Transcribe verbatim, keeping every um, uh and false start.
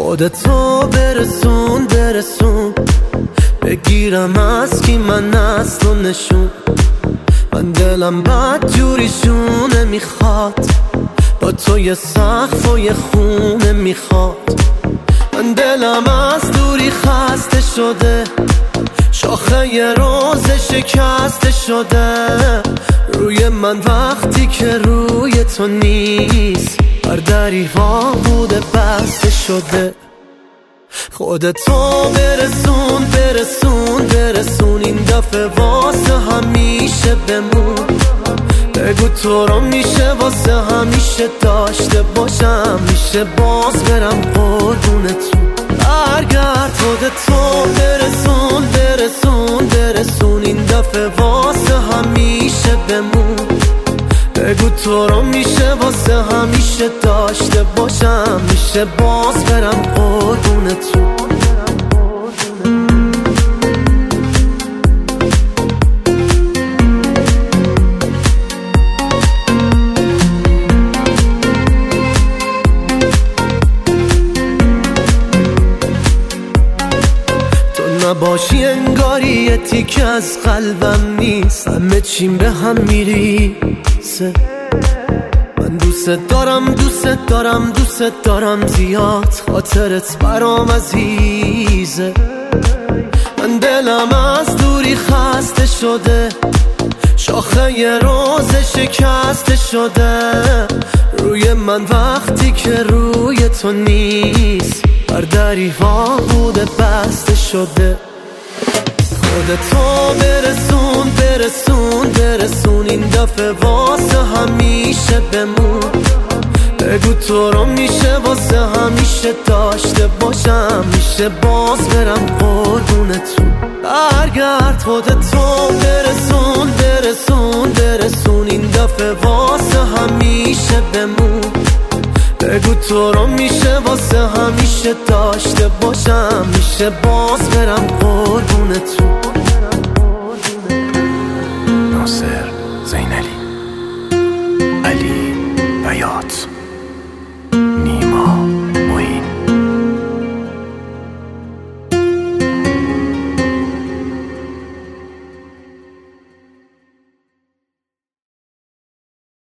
خودتو برسون برسون، بگیرم از کی من اصل و نشون. من دلم بد جوریشونه میخواد، با تو یه سقف و یه خونه میخواد. من دلم از دوری خسته شده، شاخه یه روز شکسته شده. روی من وقتی که روی تو نیست، بر دریها بوده بسته شده. خودتو برسون برسون برسون، این دفعه واسه همیشه بمون. بگو تو رو میشه واسه همیشه داشته باشم، میشه باز برم قربونتون. برگرد خودتو برسون برسون برسون، این دفعه واسه همیشه بمون. بگو تو رو میشه واسه همیشه داشته باشم، میشه باز برم قربونتون. نباشی انگاری یه تیکه از قلبم نیست، همه چیم به هم میریزه. من دوست دارم دوست دارم دوست دارم زیاد، خاطرت برام عزیزه. من دلم از دوری خسته شده، شاخه یه روز شکسته شده. روی من وقتی که روی تو نیست، بر دریها بوده بسته شده. خودتو برسون برسون برسون، این دفعه واسه همیشه بمون. بگو تو رو میشه واسه همیشه داشته باشم، میشه باز برم قربونتون. برگرد خودتو برسون برسون برسون، این دفعه واسه همیشه بمون. بگو تو رو میشه واسه همیشه داشته باشم، میشه باز برم قربونتون.